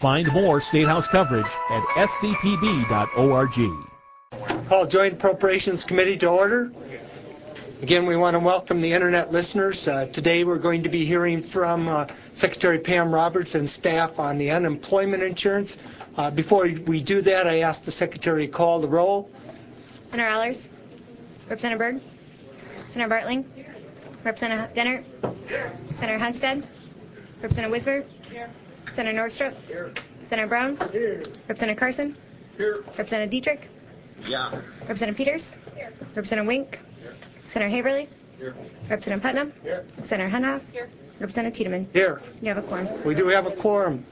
Find more State House coverage at sdpb.org. Call Joint Appropriations Committee to order. Again, we want to welcome the Internet listeners. Today we're going to be hearing from Secretary Pam Roberts and staff on the unemployment insurance. Before we do that, I ask the Secretary to call the roll. Senator Allers, Representative Berg, Senator Bartling, Representative Dennert, Senator Hunstead, Representative Wisber, Senator Norstrup, Senator Brown, Representative Carson, Representative Dietrich, Representative Peters, Representative Wink, Senator Haverly, Representative Putnam, Senator Hunhoff, Representative Tiedemann. Here. You have a quorum. We do have a quorum.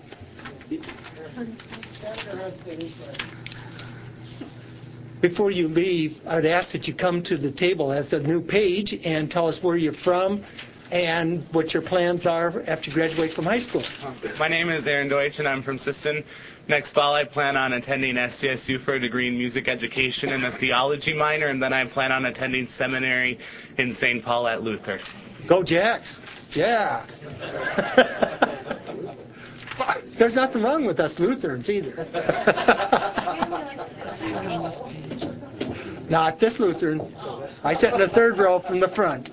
Before you leave, I'd ask that you come to the table as a new page and tell us where you're from and what your plans are after you graduate from high school. My name is Aaron Deutsch, and I'm from Sisseton. Next fall, I plan on attending SDSU for a degree in music education and a theology minor, and then I plan on attending seminary in St. Paul at Luther. Go Jacks. Yeah. There's nothing wrong with us Lutherans either. Not this Lutheran. I sit in the third row from the front.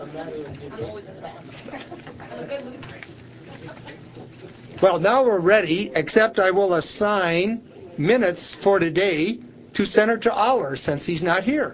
Well, now we're ready, except I will assign minutes for today to Senator Allers since he's not here.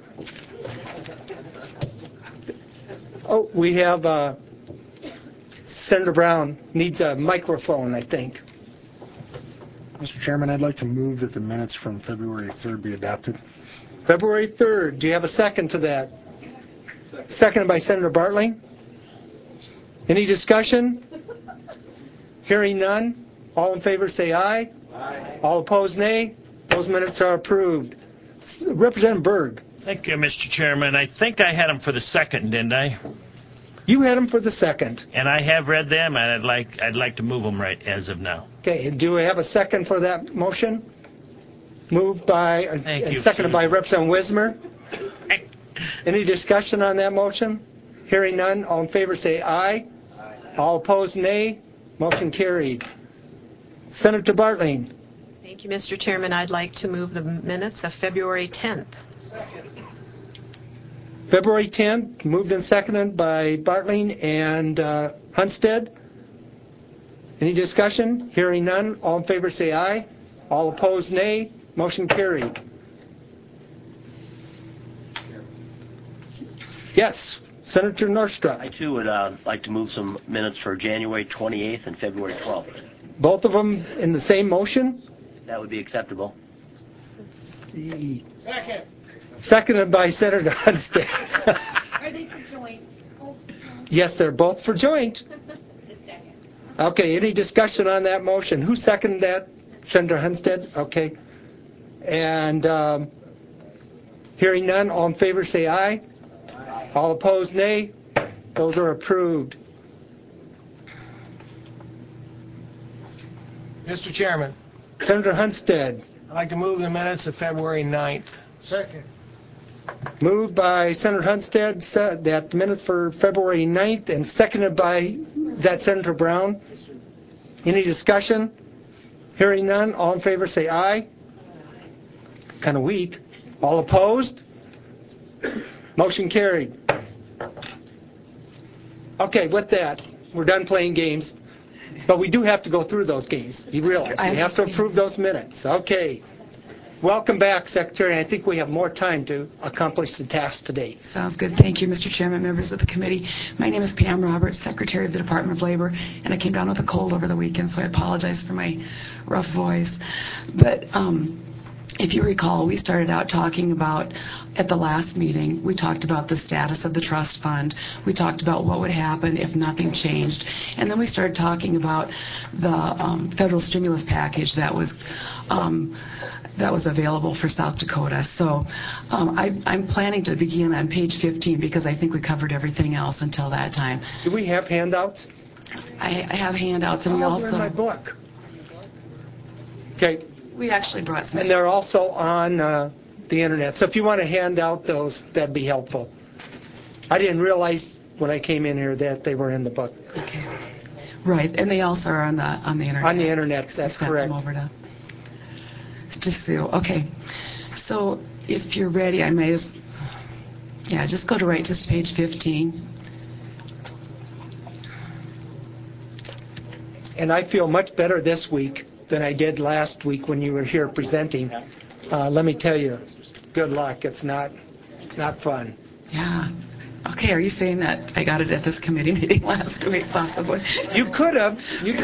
Oh, we have Senator Brown needs a microphone, I think. Mr. Chairman, I'd like to move that the minutes from February 3rd be adopted. February 3rd. Do you have a second to that? Seconded by Senator Bartling. Any discussion? Hearing none. All in favor say aye. Aye. All opposed, nay. Those minutes are approved. Representative Berg. Thank you, Mr. Chairman. I think I had them for the second, didn't I? You had them for the second. And I have read them, and I'd like to move them right as of now. Okay. Do we have a second for that motion? Moved by and seconded by Representative Wismer. Any discussion on that motion? Hearing none. All in favor say aye. Aye. All opposed, nay. Motion carried. Senator Bartling. Thank you, Mr. Chairman. I'd like to move the minutes of February 10th. February 10th, moved and seconded by Bartling and Hunstead. Any discussion? Hearing none. All in favor say aye. All opposed, nay. Motion carried. Yes, Senator Norstrup. I, too, would like to move some minutes for January 28th and February 12th. Both of them in the same motion? That would be acceptable. Let's see. Second. Seconded by Senator Hunstead. Are they for joint? Yes, they're both for joint. Just checking. Okay, any discussion on that motion? Who seconded that? Senator Hunstead? Okay. And hearing none, all in favor say aye. Aye. All opposed, nay. Those are approved. Mr. Chairman. Senator Hunstead. I'd like to move the minutes of February 9th. Second. Moved by Senator Hunstead that minutes for February 9th and seconded by that Senator Brown. Any discussion? Hearing none, all in favor say aye. Kind of weak. All opposed? Motion carried. Okay, with that, we're done playing games. But we do have to go through those games. You realize we have to approve those minutes. Okay. Welcome back, Secretary. I think we have more time to accomplish the task today. Sounds good. Thank you, Mr. Chairman, members of the committee. My name is Pam Roberts, Secretary of the Department of Labor, and I came down with a cold over the weekend, so I apologize for my rough voice. But if you recall, we started out talking about, at the last meeting, we talked about the status of the trust fund. We talked about what would happen if nothing changed. And then we started talking about the federal stimulus package that was available for South Dakota. So I'm planning to begin on page 15 because I think we covered everything else until that time. Do we have handouts? I have handouts, and we also... They're in my book. Okay. We actually brought some. And they're also on the Internet. So if you want to hand out those, that'd be helpful. I didn't realize when I came in here that they were in the book. Okay. Right, and they also are on the internet. On the internet, that's Sent correct. them over to Sue. Okay, so if you're ready, I may just go right to page 15. And I feel much better this week than I did last week when you were here presenting. Let me tell you, good luck. It's not fun. Yeah. Okay, are you saying that I got it at this committee meeting last week, possibly? You could have.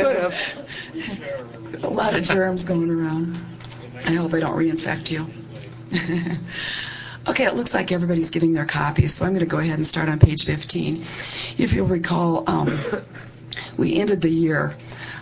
A lot of germs going around. I hope I don't reinfect you. Okay, it looks like everybody's getting their copies, so I'm going to go ahead and start on page 15. If you'll recall, we ended the year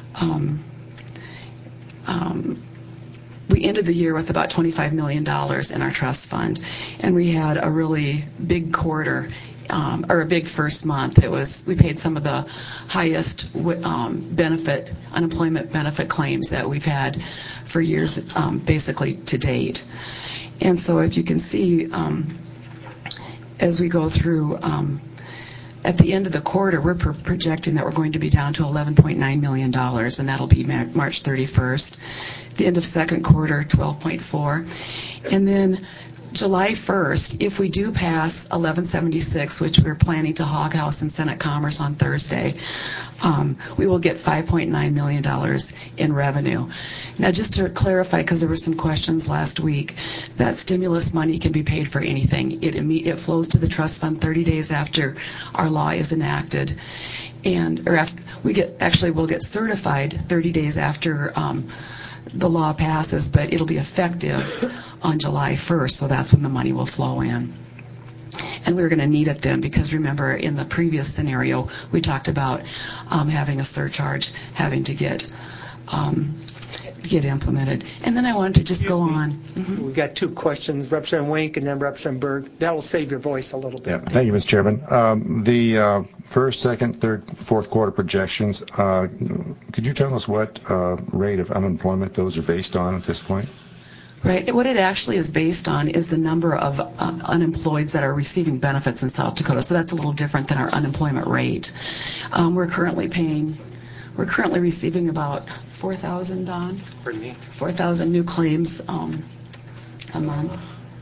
with about $25 million in our trust fund, and we had a really big quarter, or a big first month. We paid some of the highest unemployment benefit claims that we've had for years, basically to date. And so if you can see, as we go through, at the end of the quarter, we're projecting that we're going to be down to $11.9 million, and that'll be March 31st. The end of second quarter, 12.4. And then July 1st, if we do pass 1176, which we're planning to Hog House and Senate Commerce on Thursday, we will get $5.9 million in revenue. Now, just to clarify, because there were some questions last week, that stimulus money can be paid for anything. It flows to the trust fund 30 days after our law is enacted, we'll get certified 30 days after the law passes, but it'll be effective on July 1st, so that's when the money will flow in. And we're going to need it then, because remember, in the previous scenario, we talked about having a surcharge having to get implemented. And then I wanted to just go on. Mm-hmm. We've got two questions, Representative Wink and then Representative Berg. That'll save your voice a little bit. Yeah, thank you, Mr. Chairman. The first, second, third, fourth quarter projections, could you tell us what rate of unemployment those are based on at this point? Right. What it actually is based on is the number of unemployeds that are receiving benefits in South Dakota. So that's a little different than our unemployment rate. We're currently receiving about 4,000, Don? Pardon me? 4,000 new claims a month.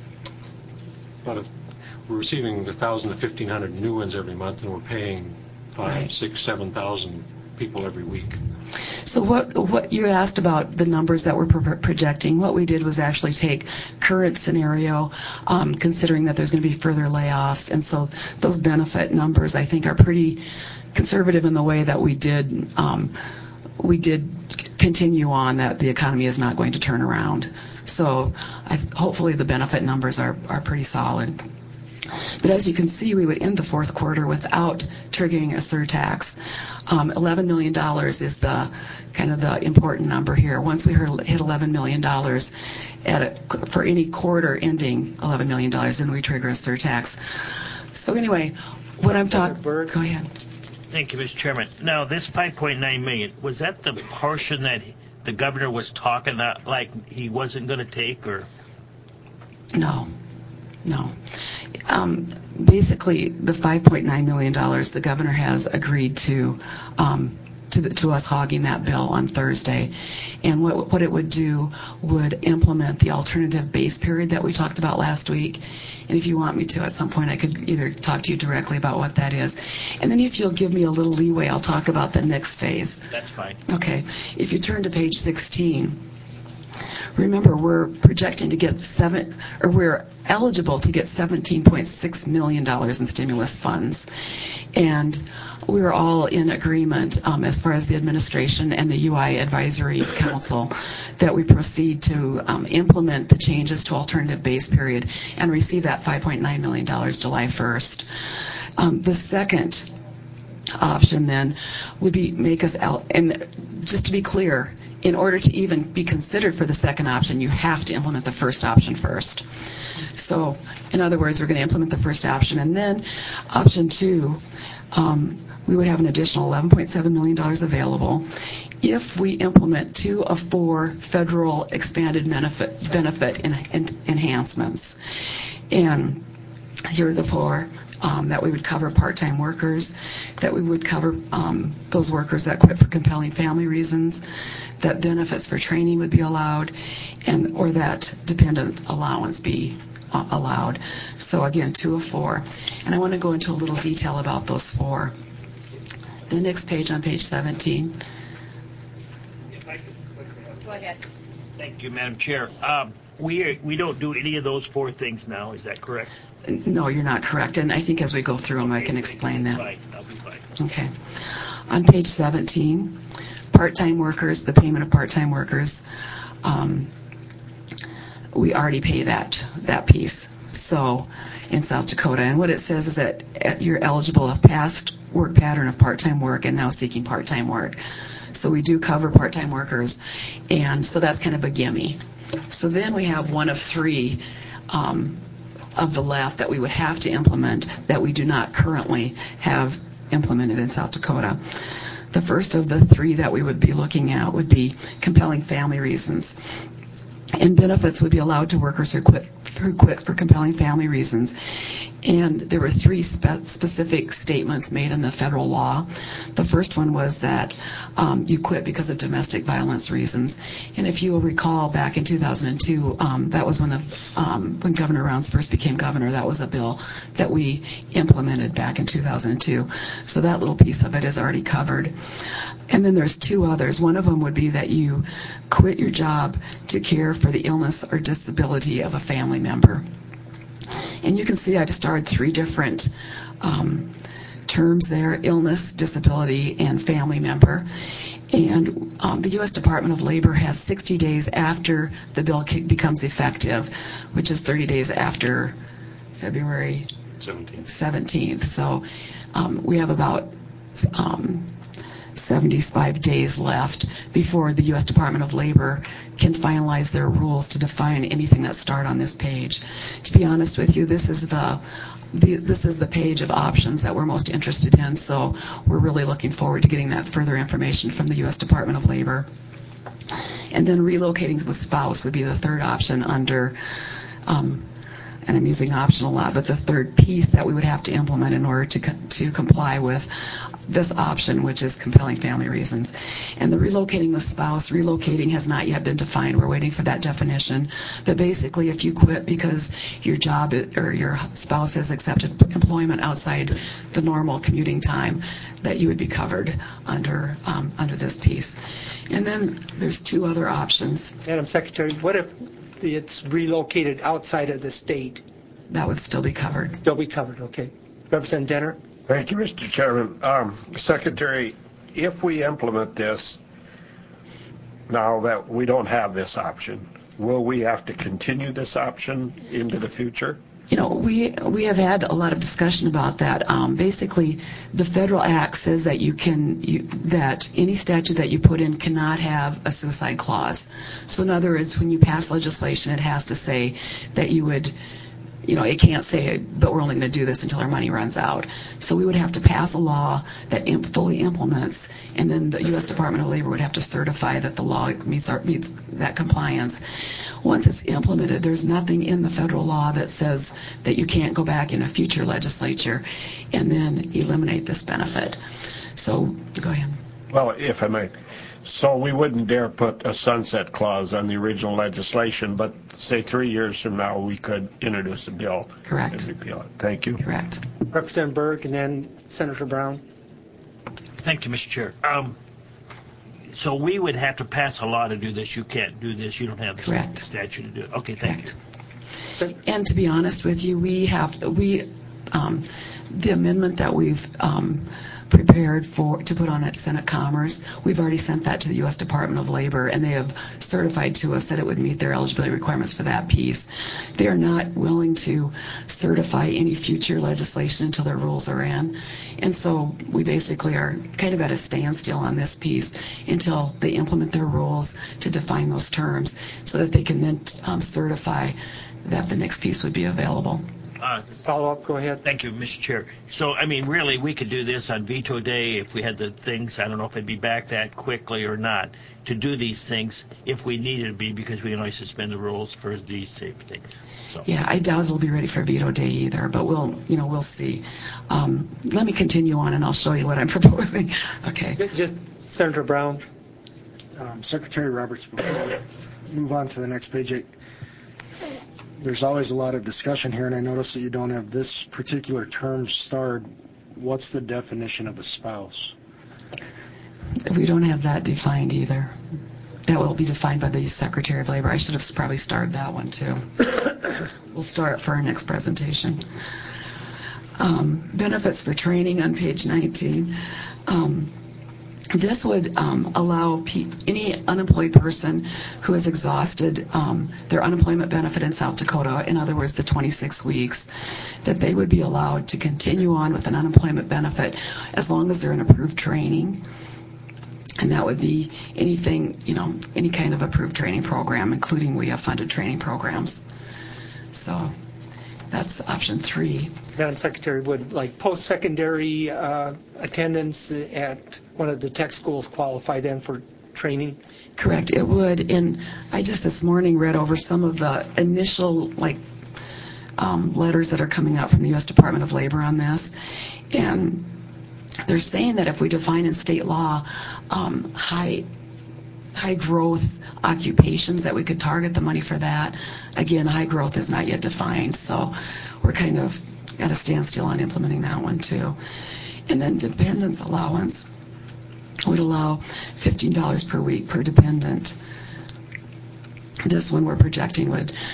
We're receiving 1,000 to 1,500 new ones every month, and we're paying 5,000, 6,000, 7,000 people every week. So what you asked about the numbers that we're projecting, what we did was actually take current scenario, considering that there's going to be further layoffs, and so those benefit numbers, I think, are pretty conservative in the way that we did continue on that the economy is not going to turn around. So hopefully the benefit numbers are pretty solid. But as you can see, we would end the fourth quarter without triggering a surtax. $11 million is the kind of the important number here. Once we hit $11 million for any quarter ending $11 million, then we trigger a surtax. So anyway, what I'm talking. Go ahead. Thank you, Mr. Chairman. Now, this $5.9 million, was that the portion that the governor was talking about, like he wasn't going to take, or? No. Basically, the $5.9 million, the governor has agreed to us hogging that bill on Thursday. And what it would do would implement the alternative base period that we talked about last week. And if you want me to, at some point, I could either talk to you directly about what that is. And then if you'll give me a little leeway, I'll talk about the next phase. That's fine. Okay. If you turn to page 16, remember, we're projecting to get we're eligible to get $17.6 million in stimulus funds. And we're all in agreement, as far as the administration and the UI Advisory Council, that we proceed to implement the changes to alternative base period and receive that $5.9 million July 1st. The second option then would be and just to be clear, in order to even be considered for the second option, you have to implement the first option first. So, in other words, we're going to implement the first option, and then option 2, we would have an additional $11.7 million available if we implement 2 of 4 federal expanded benefit enhancements. And here are the four. That we would cover part-time workers, that we would cover those workers that quit for compelling family reasons, that benefits for training would be allowed, or that dependent allowance be allowed. So again, 2 of 4. And I want to go into a little detail about those 4. The next page, on page 17. Go ahead. Thank you, Madam Chair. We don't do any of those 4 things now. Is that correct? No, you're not correct. And I think as we go through them, I can explain that. Right, I'll be fine. Okay. On page 17, part-time workers, the payment of part-time workers, we already pay that piece. So in South Dakota, and what it says is that you're eligible of past work pattern of part-time work and now seeking part-time work. So we do cover part-time workers, and so that's kind of a gimme. So then we have 1 of 3 of the left that we would have to implement that we do not currently have implemented in South Dakota. The first of the 3 that we would be looking at would be compelling family reasons. And benefits would be allowed to workers who quit for compelling family reasons. And there were 3 specific statements made in the federal law. The first one was that you quit because of domestic violence reasons. And if you will recall, back in 2002, that was when Governor Rounds first became governor. That was a bill that we implemented back in 2002. So that little piece of it is already covered. And then there's 2 others. One of them would be that you quit your job to care for the illness or disability of a family member. And you can see I've starred 3 different terms there: illness, disability, and family member. And the U.S. Department of Labor has 60 days after the bill becomes effective, which is 30 days after February 17th. So we have about 75 days left before the U.S. Department of Labor can finalize their rules to define anything that's starred on this page. To be honest with you, this is the page of options that we're most interested in, so we're really looking forward to getting that further information from the U.S. Department of Labor. And then relocating with spouse would be the 3rd option under, and I'm using option a lot, but the 3rd piece that we would have to implement in order to comply with this option, which is compelling family reasons. And the relocating with spouse, relocating has not yet been defined. We're waiting for that definition. But basically, if you quit because your job or your spouse has accepted employment outside the normal commuting time, that you would be covered under this piece. And then there's 2 other options. Madam Secretary, what if it's relocated outside of the state? That would still be covered. Still be covered, okay. Representative Denner? Thank you, Mr. Chairman. Secretary, if we implement this, now that we don't have this option, will we have to continue this option into the future? You know, we have had a lot of discussion about that. Basically, the federal act says that that any statute that you put in cannot have a suicide clause. So in other words, when you pass legislation, it has to say that you would, it can't say, but we're only going to do this until our money runs out. So we would have to pass a law that fully implements, and then the U.S. Department of Labor would have to certify that the law meets that compliance. Once it's implemented, there's nothing in the federal law that says that you can't go back in a future legislature and then eliminate this benefit. So go ahead. Well, if I may. So we wouldn't dare put a sunset clause on the original legislation, but say 3 years from now we could introduce a bill. Correct. And repeal it. Thank you. Correct. Representative Berg and then Senator Brown. Thank you, Mr. Chair. So we would have to pass a law to do this. You can't do this. You don't have the statute to do it. Okay, thank you. And to be honest with you, the amendment that we've prepared to put on at Senate Commerce, we've already sent that to the U.S. Department of Labor, and they have certified to us that it would meet their eligibility requirements for that piece. They are not willing to certify any future legislation until their rules are in, and so we basically are kind of at a standstill on this piece until they implement their rules to define those terms so that they can then certify that the next piece would be available. Follow up, go ahead. Thank you, Mr. Chair. So, I mean, really, we could do this on veto day if we had the things. I don't know if it'd be back that quickly or not to do these things if we needed to be, because we can only suspend the rules for these type of things. So. Yeah, I doubt it'll be ready for veto day either, but we'll see. Let me continue on, and I'll show you what I'm proposing. Okay. Just Senator Brown. Secretary Roberts, before we move on to the next page, there's always a lot of discussion here, and I notice that you don't have this particular term starred. What's the definition of a spouse? We don't have that defined either. That will be defined by the Secretary of Labor. I should have probably started that one too. We'll start for our next presentation. Benefits for training on page 19. This would allow any unemployed person who has exhausted their unemployment benefit in South Dakota, in other words, the 26 weeks, that they would be allowed to continue on with an unemployment benefit as long as they're in approved training. And that would be anything, any kind of approved training program, including we have funded training programs. So that's option 3. Madam Secretary, would post-secondary attendance at one of the tech schools qualify then for training? Correct, it would. And I just this morning read over some of the initial letters that are coming out from the U.S. Department of Labor on this. And they're saying that if we define in state law high growth occupations, that we could target the money for that. Again, high growth is not yet defined, so we're kind of at a standstill on implementing that one too. And then dependence allowance would allow $15 per week per dependent. This one we're projecting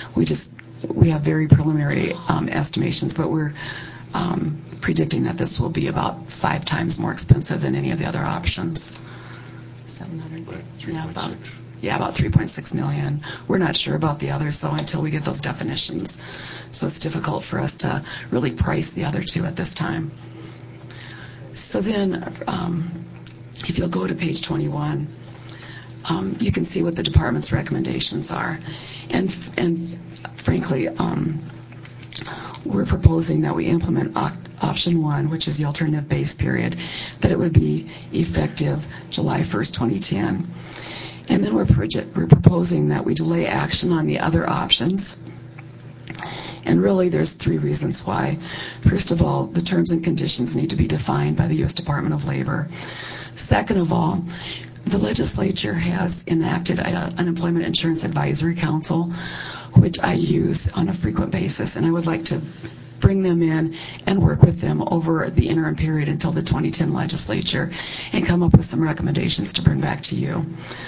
we have very preliminary estimations, but we're predicting that this will be about 5 times more expensive than any of the other options. 700. Right, about 3.6 million. We're not sure about the others though until we get those definitions. So it's difficult for us to really price the other two at this time. So then, if you'll go to page 21, you can see what the department's recommendations are, and frankly, we're proposing that we implement option 1, which is the alternative base period, that it would be effective July 1st, 2010. And then we're proposing that we delay action on the other options. And really, there's 3 reasons why. First of all, the terms and conditions need to be defined by the U.S. Department of Labor. Second of all, the legislature has enacted an Unemployment Insurance Advisory Council, which I use on a frequent basis, and I would like to bring them in and work with them over the interim period until the 2010 legislature and come up with some recommendations to bring back to you.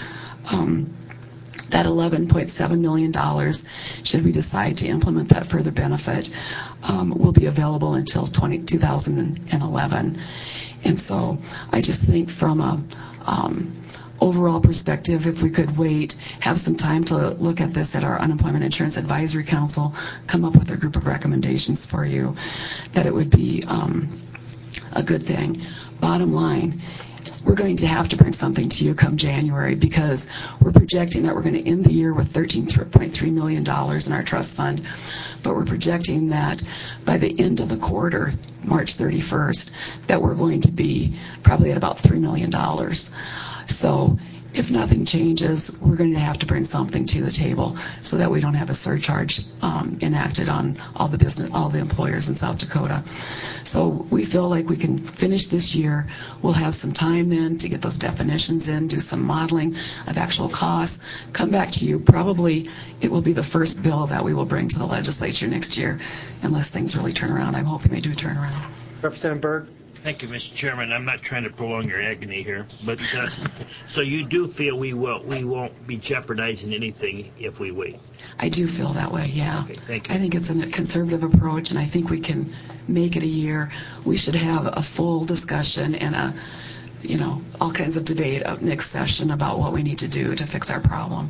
That $11.7 million, should we decide to implement that further benefit, will be available until 2011. And so I just think from a overall perspective, if we could wait, have some time to look at this at our Unemployment Insurance Advisory Council, come up with a group of recommendations for you, that it would be a good thing. Bottom line, we're going to have to bring something to you come January because we're projecting that we're going to end the year with $13.3 million in our trust fund, but we're projecting that by the end of the quarter, March 31st, that we're going to be probably at about $3 million. So if nothing changes, we're going to have to bring something to the table so that we don't have a surcharge enacted on all the employers in South Dakota. So we feel like we can finish this year. We'll have some time then to get those definitions in, do some modeling of actual costs, come back to you. Probably it will be the first bill that we will bring to the legislature next year, unless things really turn around. I'm hoping they do turn around. Representative Berg. Thank you, Mr. Chairman. I'm not trying to prolong your agony here, but so you do feel we won't be jeopardizing anything if we wait? I do feel that way, yeah. Okay, thank you. I think it's a conservative approach, and I think we can make it a year. We should have a full discussion and all kinds of debate up next session about what we need to do to fix our problem.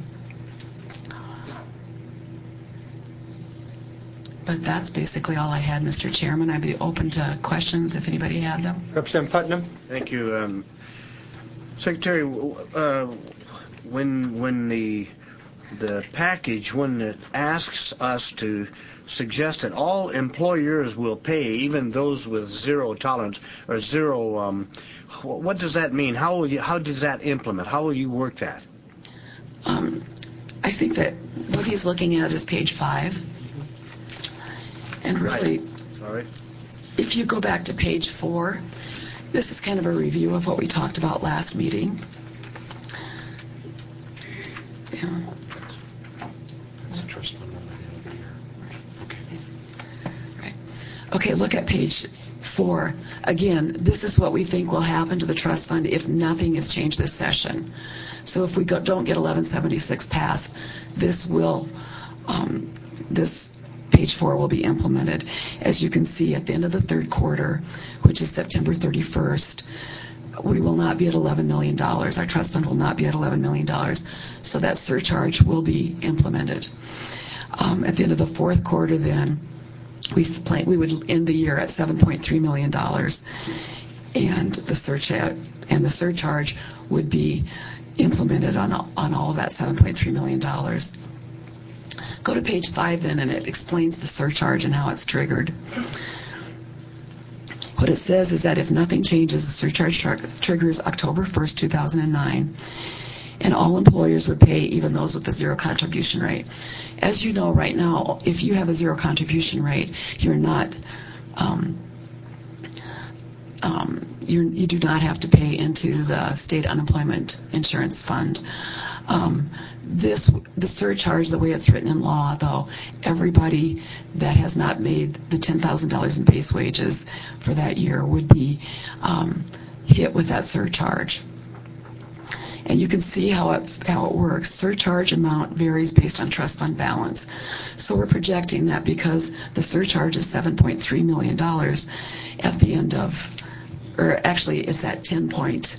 But that's basically all I had, Mr. Chairman. I'd be open to questions if anybody had them. Representative Putnam. Thank you. Secretary, when the package, when it asks us to suggest that all employers will pay, even those with zero tolerance or zero, what does that mean? How does that implement? How will you work that? I think that what he's looking at is page 5. And really, Sorry. if you go back to page 4, this is kind of a review of what we talked about last meeting. Yeah. It's a trust fund one at the end of the year. Right. Okay, look at page 4. Again, this is what we think will happen to the trust fund if nothing is changed this session. So if we don't get 1176 passed, this page 4 will be implemented. As you can see, at the end of the third quarter, which is September 31st, we will not be at $11 million. Our trust fund will not be at $11 million. So that surcharge will be implemented. At the end of the fourth quarter, then, we would end the year at $7.3 million, and the surcharge would be implemented on all of that $7.3 million. Go to page 5 then, and it explains the surcharge and how it's triggered. What it says is that if nothing changes, the surcharge triggers October 1st, 2009, and all employers would pay, even those with a zero contribution rate. As you know, right now, if you have a zero contribution rate, you're not you do not have to pay into the state unemployment insurance fund. The surcharge, the way it's written in law, though, everybody that has not made the $10,000 in base wages for that year would be hit with that surcharge. And you can see how it works. Surcharge amount varies based on trust fund balance. So we're projecting that because the surcharge is $7.3 million at the end of, or actually it's at 10.8.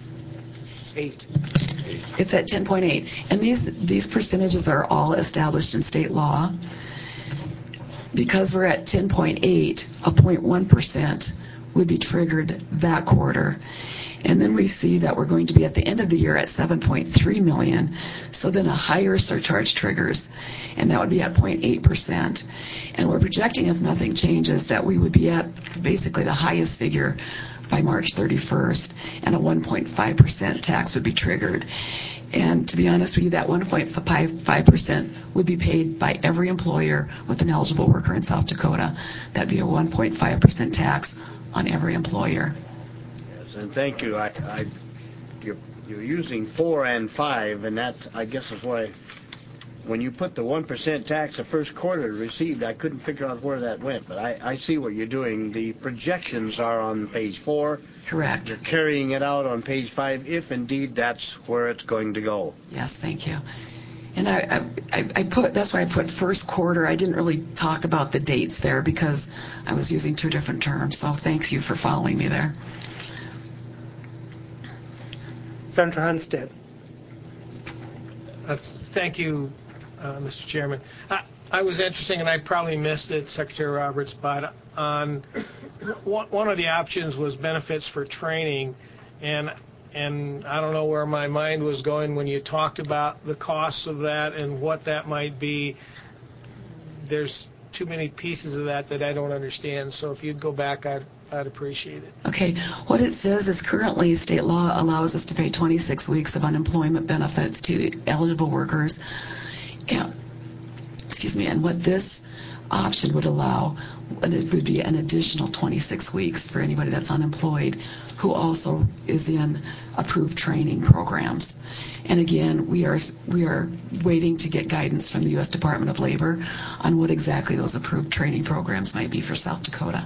It's at 10.8. And these percentages are all established in state law. Because we're at 10.8, a 0.1% would be triggered that quarter. And then we see that we're going to be at the end of the year at 7.3 million. So then a higher surcharge triggers, and that would be at 0.8%. And we're projecting, if nothing changes, that we would be at basically the highest figure by March 31st, and a 1.5% tax would be triggered. And to be honest with you, that 1.5% would be paid by every employer with an eligible worker in South Dakota. That'd be a 1.5% tax on every employer. And thank you. You're using 4 and 5, and that, I guess, is why when you put the 1% tax the first quarter received, I couldn't figure out where that went. But I see what you're doing. The projections are on page 4. Correct. You're carrying it out on page 5, if indeed that's where it's going to go. Yes, thank you. And that's why I put first quarter. I didn't really talk about the dates there because I was using 2 different terms. So thanks you for following me there. Senator Hunstead. Thank you, Mr. Chairman. I was interesting, and I probably missed it, Secretary Roberts, but on one of the options was benefits for training, and I don't know where my mind was going when you talked about the costs of that and what that might be. There's too many pieces of that I don't understand, so if you'd go back, I'd appreciate it. Okay. What it says is currently state law allows us to pay 26 weeks of unemployment benefits to eligible workers. And what this option would allow, it would be an additional 26 weeks for anybody that's unemployed who also is in approved training programs. And again, we are waiting to get guidance from the U.S. Department of Labor on what exactly those approved training programs might be for South Dakota.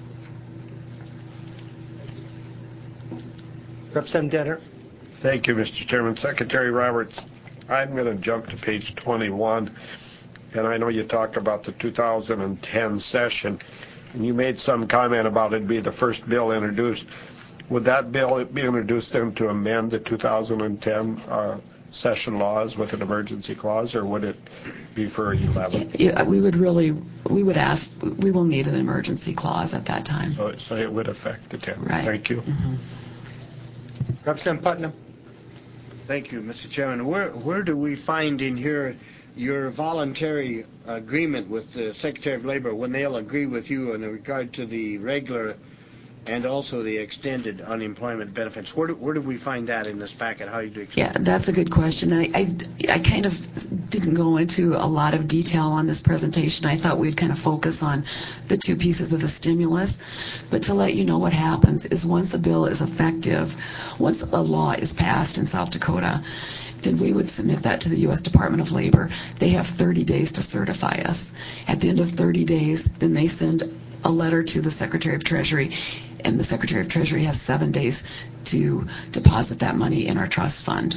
Representative Denner. Thank you, Mr. Chairman. Secretary Roberts, I'm going to jump to page 21, and I know you talked about the 2010 session, and you made some comment about it being the first bill introduced. Would that bill be introduced then to amend the 2010 session laws with an emergency clause, or would it be for 11? Yeah, we will need an emergency clause at that time. So it would affect the 10. Right. Thank you. Mm-hmm. Representative Putnam. Thank you, Mr. Chairman. Where do we find in here your voluntary agreement with the Secretary of Labor when they'll agree with you in regard to the regular and also the extended unemployment benefits. Where do we find that in this packet? How do you explain? Yeah, that's a good question. I kind of didn't go into a lot of detail on this presentation. I thought we'd kind of focus on the two pieces of the stimulus. But to let you know what happens is once a bill is effective, once a law is passed in South Dakota, then we would submit that to the U.S. Department of Labor. They have 30 days to certify us. At the end of 30 days, then they send a letter to the Secretary of Treasury, and the Secretary of Treasury has 7 days to deposit that money in our trust fund.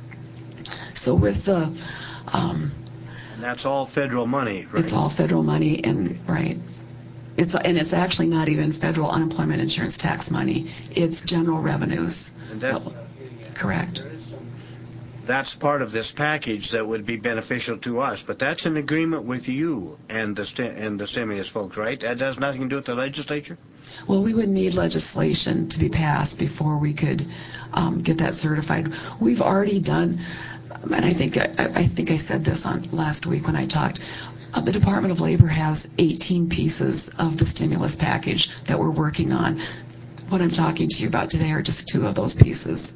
So with the... and that's all federal money, right? It's all federal money, and right. It's actually not even federal unemployment insurance tax money. It's general revenues. And that, correct. That's part of this package that would be beneficial to us, but that's an agreement with you and the stimulus folks, right? That has nothing to do with the legislature? Well, we would need legislation to be passed before we could get that certified. We've already done, and I think I said this on last week when I talked, the Department of Labor has 18 pieces of the stimulus package that we're working on. What I'm talking to you about today are just 2 of those pieces.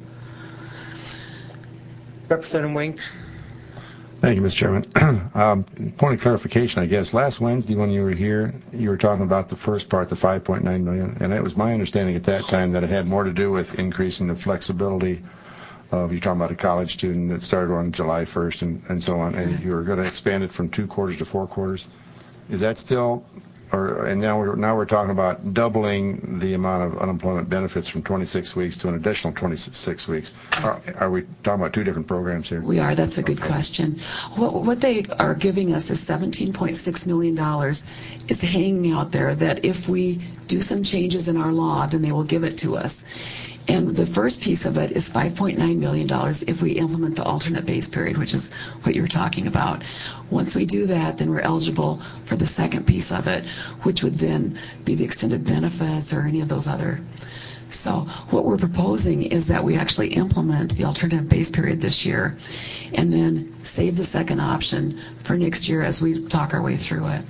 Representative Wing. Thank you, Mr. Chairman. Point of clarification, I guess. Last Wednesday when you were here, you were talking about the first part, the $5.9 million, and it was my understanding at that time that it had more to do with increasing the flexibility of, you're talking about a college student that started on July 1st and so on, and you were going to expand it from 2 quarters to 4 quarters. Is that still... And now we're talking about doubling the amount of unemployment benefits from 26 weeks to an additional 26 weeks. Are we talking about 2 different programs here? We are. That's a good question. What they are giving us is $17.6 million is hanging out there that if we do some changes in our law, then they will give it to us. And the first piece of it is $5.9 million if we implement the alternate base period, which is what you were talking about. Once we do that, then we're eligible for the second piece of it, which would then be the extended benefits or any of those other. So what we're proposing is that we actually implement the alternative base period this year and then save the second option for next year as we talk our way through it.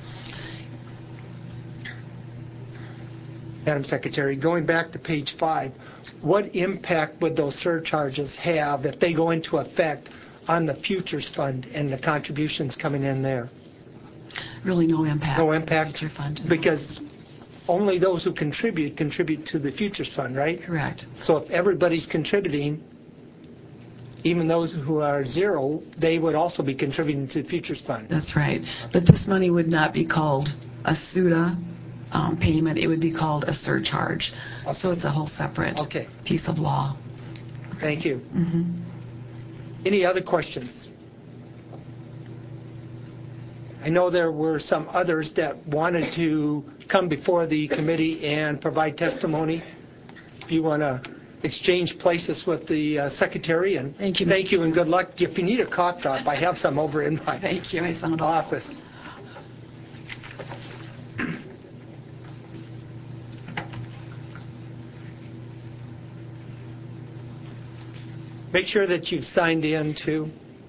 Madam Secretary, going back to page 5, what impact would those surcharges have if they go into effect on the Futures Fund and the contributions coming in there? Really no impact. No impact? Future Fund. Because only those who contribute to the Futures Fund, right? Correct. So if everybody's contributing, even those who are zero, they would also be contributing to the Futures Fund. That's right. But this money would not be called a SUTA payment. It would be called a surcharge. Okay. So it's a whole separate piece of law. Thank you. Mm-hmm. Any other questions? I know there were some others that wanted to come before the committee and provide testimony. If you want to exchange places with the secretary, and thank you and good luck. If you need a cough drop, I have some over in my office. Make sure that you've signed in too.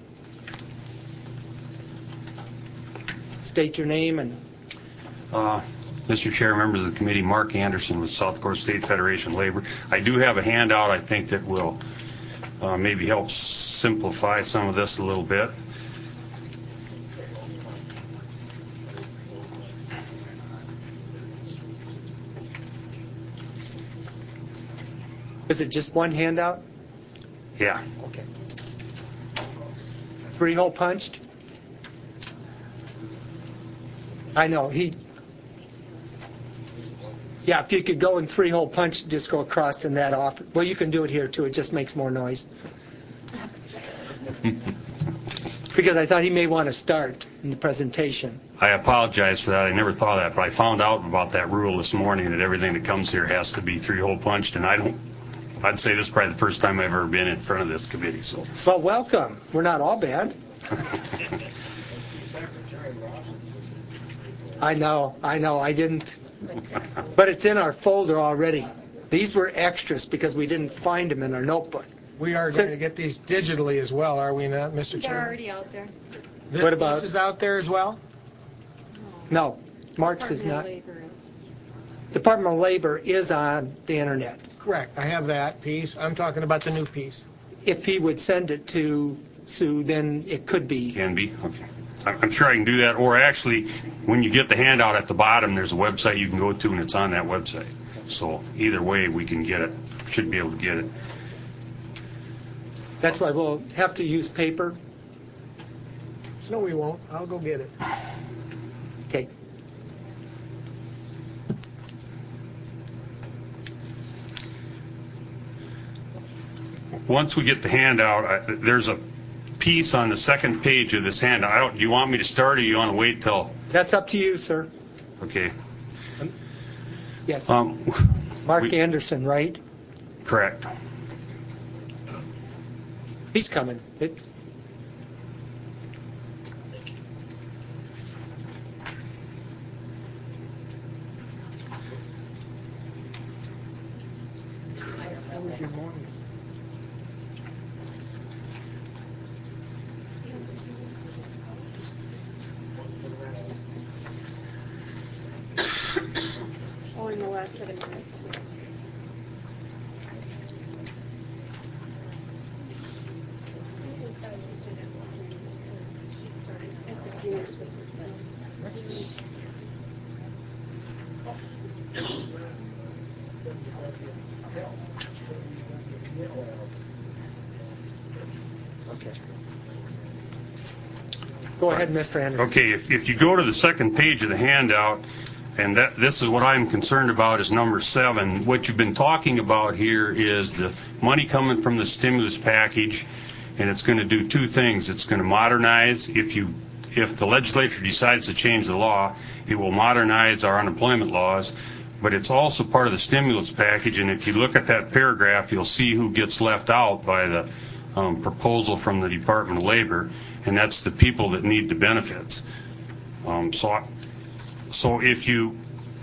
State your name and. Mr. Chair, members of the committee, Mark Anderson with South Dakota State Federation of Labor. I do have a handout I think that will maybe help simplify some of this a little bit. Is it just one handout? Yeah. Okay. 3-hole punched? I know. Yeah, if you could go in 3-hole punch, just go across in that off. Well, you can do it here too. It just makes more noise. Because I thought he may want to start in the presentation. I apologize for that. I never thought of that, but I found out about that rule this morning that everything that comes here has to be 3-hole punched, and I'd say this is probably the first time I've ever been in front of this committee. So. Well, welcome. We're not all bad. I know. I didn't. But it's in our folder already. These were extras because we didn't find them in our notebook. We are going to get these digitally as well, are we not, Mr. Chairman? They're already out there. What about? This is out there as well? No. Mark's is not. Department of Labor is on the internet. Correct. I have that piece. I'm talking about the new piece. If he would send it to Sue, then it could be. Can be, okay. I'm sure I can do that, or actually, when you get the handout at the bottom, there's a website you can go to, and it's on that website. So either way, we can get it, should be able to get it. That's why we'll have to use paper. No, we won't. I'll go get it. Okay. Once we get the handout, there's a piece on the second page of this handout. Do you want me to start, or do you want to wait till? That's up to you, sir. Okay. Yes. Mark Anderson, right? Correct. He's coming. Only in the last 7 minutes. Go ahead, Mr. Anderson. Okay, if you go to the second page of the handout, and this is what I'm concerned about, is number 7. What you've been talking about here is the money coming from the stimulus package, and it's going to do two things. It's going to modernize. If the legislature decides to change the law, it will modernize our unemployment laws, but it's also part of the stimulus package, and if you look at that paragraph, you'll see who gets left out by the proposal from the Department of Labor, and that's the people that need the benefits. So if you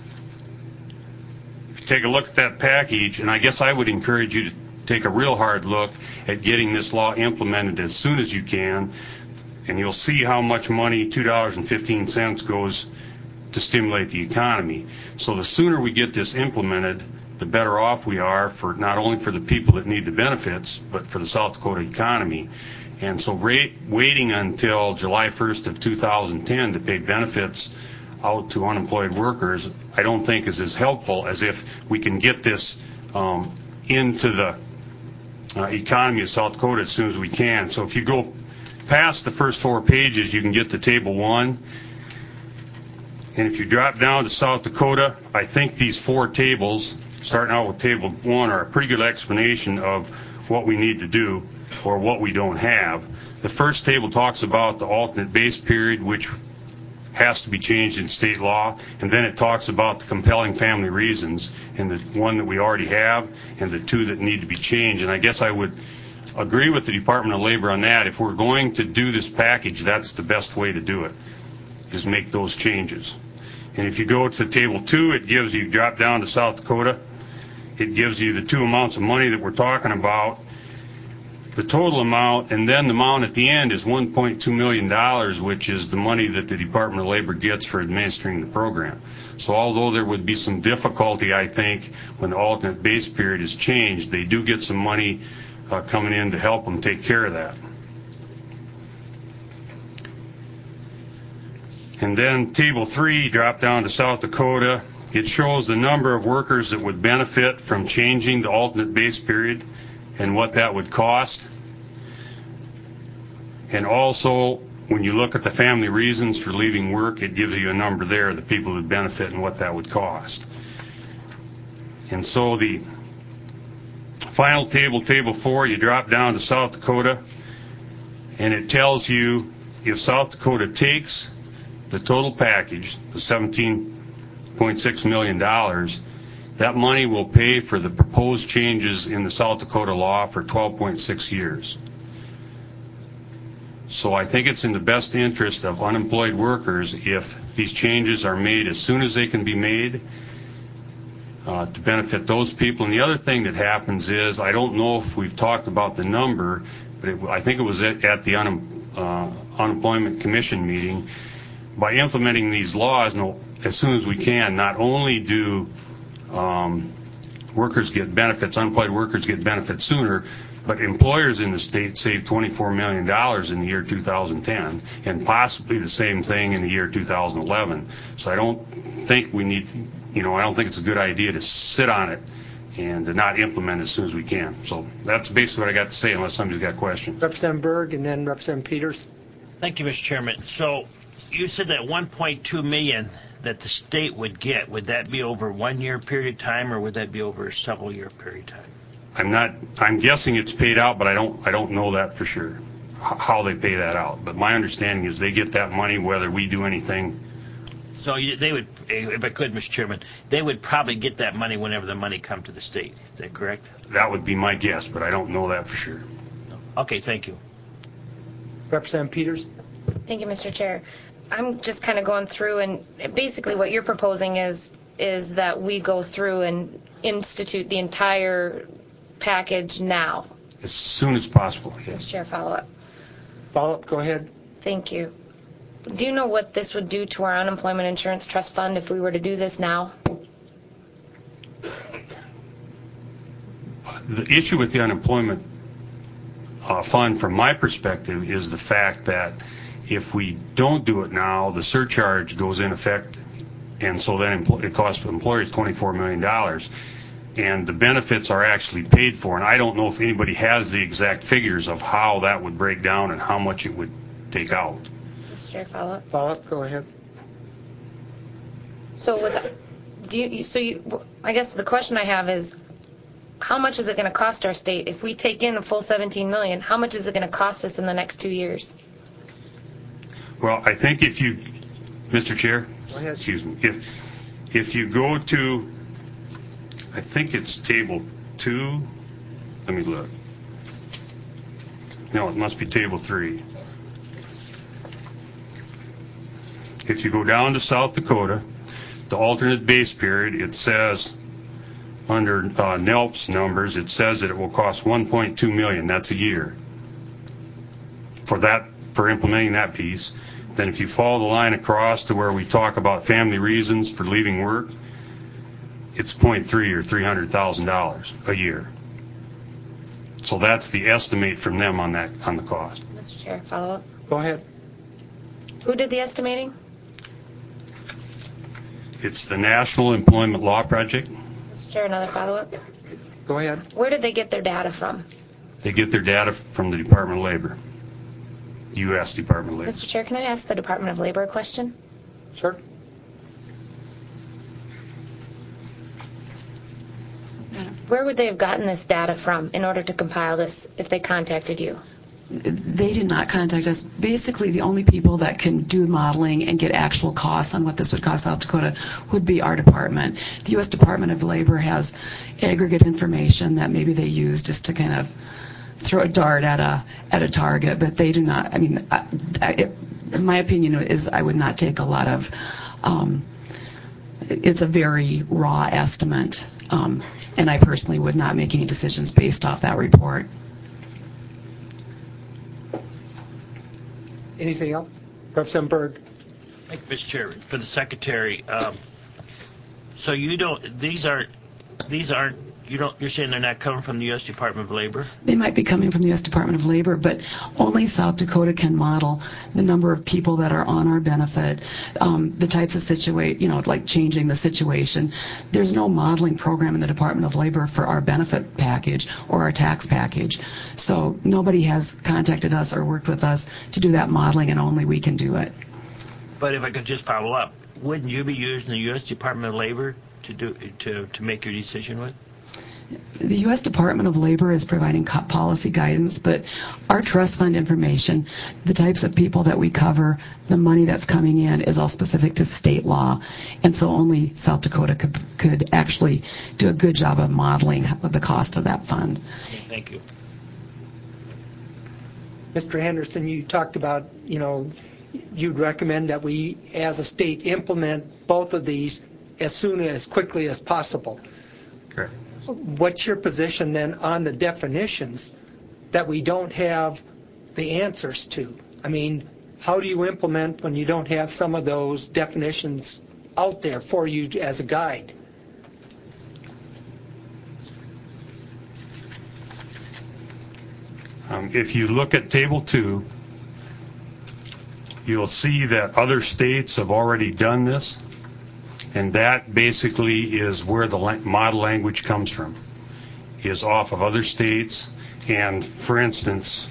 take a look at that package, and I guess I would encourage you to take a real hard look at getting this law implemented as soon as you can, and you'll see how much money, $2.15, goes to stimulate the economy. So the sooner we get this implemented, the better off we are, for not only for the people that need the benefits, but for the South Dakota economy. And so waiting until July 1st of 2010 to pay benefits out to unemployed workers, I don't think is as helpful as if we can get this into the economy of South Dakota as soon as we can. So if you go past the first 4 pages, you can get to Table 1. And if you drop down to South Dakota, I think these 4 tables, starting out with Table 1, are a pretty good explanation of what we need to do or what we don't have. The first table talks about the alternate base period, which has to be changed in state law, and then it talks about the compelling family reasons, and the one that we already have and the 2 that need to be changed. And I guess I would agree with the Department of Labor on that. If we're going to do this package, that's the best way to do it, is make those changes. And if you go to Table 2, it gives you, drop down to South Dakota, it gives you the 2 amounts of money that we're talking about, the total amount, and then the amount at the end is $1.2 million, which is the money that the Department of Labor gets for administering the program. So although there would be some difficulty, I think, when the alternate base period is changed, they do get some money coming in to help them take care of that. And then Table 3, drop down to South Dakota. It shows the number of workers that would benefit from changing the alternate base period and what that would cost. And also, when you look at the family reasons for leaving work, it gives you a number there, the people who benefit and what that would cost. And so the final table, Table 4, you drop down to South Dakota, and it tells you if South Dakota takes the total package, the $17.6 million, that money will pay for the proposed changes in the South Dakota law for 12.6 years. So I think it's in the best interest of unemployed workers if these changes are made as soon as they can be made to benefit those people. And the other thing that happens is, I don't know if we've talked about the number, but I think it was at the Unemployment Commission meeting, by implementing these laws as soon as we can, not only do workers get benefits, unemployed workers get benefits sooner, but employers in the state save $24 million in the year 2010, and possibly the same thing in the year 2011. So I don't think we need, I don't think it's a good idea to sit on it and to not implement as soon as we can. So that's basically what I got to say, unless somebody's got questions. Representative Berg and then Representative Peters. Thank you, Mr. Chairman. So you said that $1.2 million that the state would get, would that be over a 1 year period of time, or would that be over a several year period of time? I'm guessing it's paid out, but I don't know that for sure, how they pay that out. But my understanding is they get that money whether we do anything. So they would, if I could, Mr. Chairman, they would probably get that money whenever the money comes to the state. Is that correct? That would be my guess, but I don't know that for sure. Okay, thank you. Representative Peters. Thank you, Mr. Chair. I'm just kind of going through, and basically what you're proposing is that we go through and institute the entire package now. As soon as possible, yes. Mr. Chair, follow up. Follow up, go ahead. Thank you. Do you know what this would do to our unemployment insurance trust fund if we were to do this now? The issue with the unemployment fund, from my perspective, is the fact that if we don't do it now, the surcharge goes in effect, and so then it costs employers $24 million, and the benefits are actually paid for. And I don't know if anybody has the exact figures of how that would break down and how much it would take out. Mr. Chair, follow up. Follow up, go ahead. So I guess the question I have is, how much is it going to cost our state if we take in a full $17 million? How much is it going to cost us in the next 2 years? Well, I think if you, Mr. Chair, excuse me, if you go to, I think it's table 2. Let me look. No, it must be table 3. If you go down to South Dakota, the alternate base period, it says under NELP's numbers, it says that it will cost $1.2 million. That's a year for implementing that piece. Then if you follow the line across to where we talk about family reasons for leaving work, it's 0.3 or $300,000 a year. So that's the estimate from them on the cost. Mr. Chair, follow up. Go ahead. Who did the estimating? It's the National Employment Law Project. Mr. Chair, another follow up. Go ahead. Where did they get their data from? They get their data from the Department of Labor. U.S. Department of Labor. Mr. Chair, can I ask the Department of Labor a question? Sure. Where would they have gotten this data from in order to compile this if they contacted you? They did not contact us. Basically, the only people that can do modeling and get actual costs on what this would cost South Dakota would be our department. The U.S. Department of Labor has aggregate information that maybe they use just to kind of throw a dart at a target, but they do not. I mean, my opinion is I would not take a lot of. It's a very raw estimate, and I personally would not make any decisions based off that report. Anything else? Representative Berg. Thank you, Mr. Chair. For the Secretary, so you don't. These aren't. You're saying they're not coming from the U.S. Department of Labor? They might be coming from the U.S. Department of Labor, but only South Dakota can model the number of people that are on our benefit, the types of like changing the situation. There's no modeling program in the Department of Labor for our benefit package or our tax package. So nobody has contacted us or worked with us to do that modeling, and only we can do it. But if I could just follow up, wouldn't you be using the U.S. Department of Labor to make your decision with? The U.S. Department of Labor is providing policy guidance, but our trust fund information, the types of people that we cover, the money that's coming in is all specific to state law, and so only South Dakota could actually do a good job of modeling the cost of that fund. Okay, thank you. Mr. Henderson, you talked about, you'd recommend that we, as a state, implement both of these as quickly as possible. Correct. What's your position then on the definitions that we don't have the answers to? I mean, how do you implement when you don't have some of those definitions out there for you as a guide? if you look at Table 2, you'll see that other states have already done this, and that basically is where the model language comes from, is off of other states. And for instance,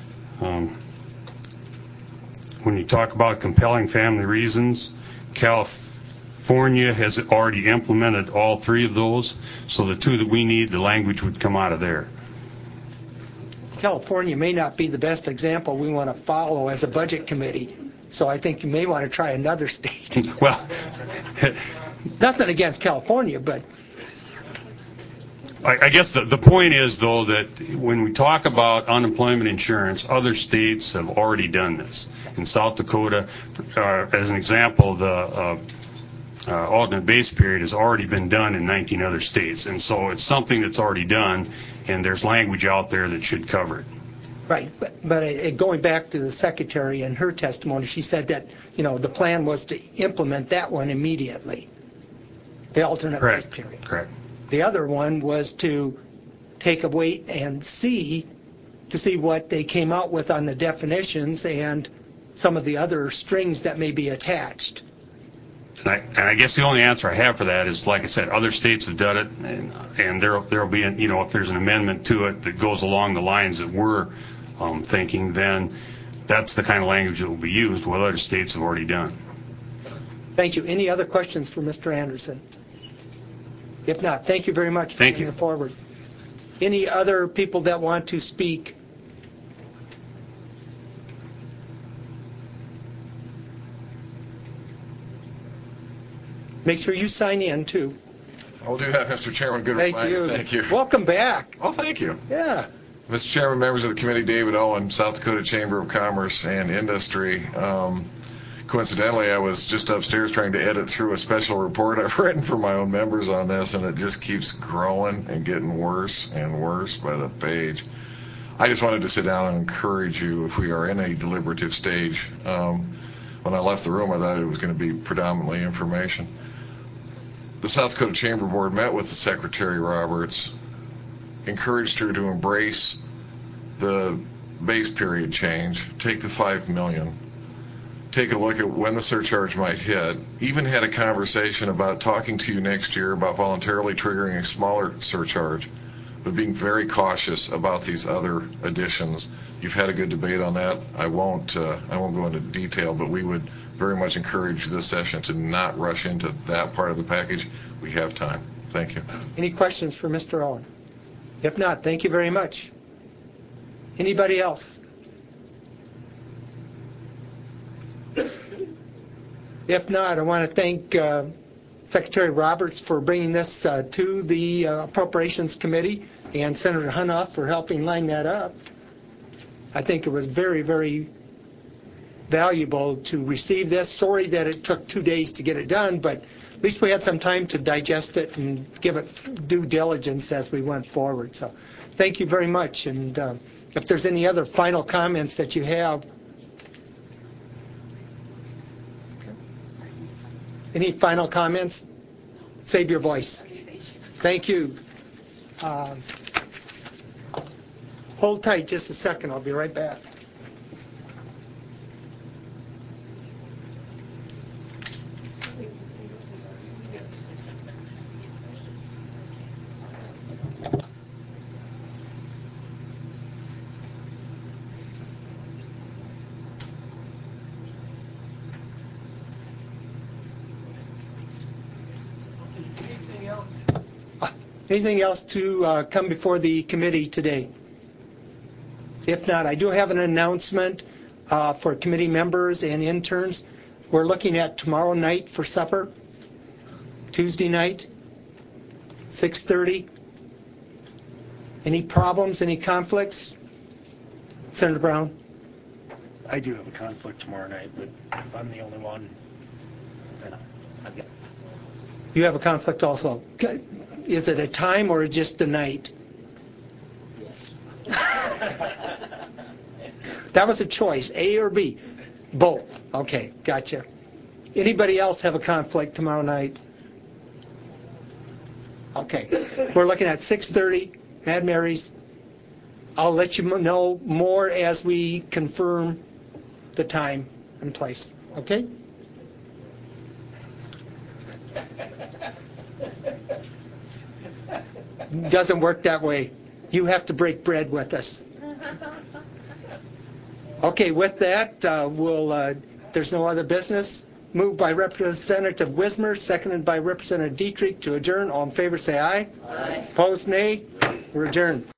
when you talk about compelling family reasons, California has already implemented all 3 of those, so the 2 that we need, the language would come out of there. California may not be the best example we want to follow as a budget committee, so I think you may want to try another state. Well, nothing against California, but I guess the point is, though, that when we talk about unemployment insurance, other states have already done this. In South Dakota, as an example, the alternate base period has already been done in 19 other states. And so it's something that's already done, and there's language out there that should cover it. Right, but going back to the secretary and her testimony, she said that, the plan was to implement that one immediately, the alternate base period. Correct. The other one was to take a wait and see what they came out with on the definitions and some of the other strings that may be attached. And I guess the only answer I have for that is, like I said, other states have done it, and there'll be, if there's an amendment to it that goes along the lines that we're thinking, then that's the kind of language that will be used, what other states have already done. Thank you. Any other questions for Mr. Anderson? If not, thank you very much for bringing it forward. Any other people that want to speak? Make sure you sign in, too. I'll do that, Mr. Chairman. Good reminder. Thank you. Welcome back. Oh, thank you. Yeah. Mr. Chairman, members of the committee, David Owen, South Dakota Chamber of Commerce and Industry. Coincidentally, I was just upstairs trying to edit through a special report I've written for my own members on this, and it just keeps growing and getting worse and worse by the page. I just wanted to sit down and encourage you, if we are in a deliberative stage. When I left the room, I thought it was going to be predominantly information. The South Dakota Chamber Board met with the Secretary Roberts, encouraged her to embrace the base period change, take the $5 million, take a look at when the surcharge might hit, even had a conversation about talking to you next year about voluntarily triggering a smaller surcharge, but being very cautious about these other additions. You've had a good debate on that. I won't go into detail, but we would very much encourage this session to not rush into that part of the package. We have time. Thank you. Any questions for Mr. Owen? If not, thank you very much. Anybody else? If not, I want to thank Secretary Roberts for bringing this to the Appropriations Committee and Senator Hunoff for helping line that up. I think it was very, very valuable to receive this. Sorry that it took 2 days to get it done, but at least we had some time to digest it and give it due diligence as we went forward. So thank you very much. And if there's any other final comments that you have. Any final comments? Save your voice. Thank you. Hold tight just a second. I'll be right back. Anything else to come before the committee today? If not, I do have an announcement for committee members and interns. We're looking at tomorrow night for supper, Tuesday night, 6:30. Any problems, any conflicts? Senator Brown? I do have a conflict tomorrow night, but if I'm the only one, then I've got... You have a conflict also. Is it a time or just a night? That was a choice, A or B? Both. Okay, gotcha. Anybody else have a conflict tomorrow night? Okay. We're looking at 6:30, Mad Mary's. I'll let you know more as we confirm the time and place. Okay? Doesn't work that way. You have to break bread with us. Okay, with that, there's no other business. Moved by Representative Wismer, seconded by Representative Dietrich to adjourn. All in favor say aye. Aye. Opposed, nay. We're adjourned.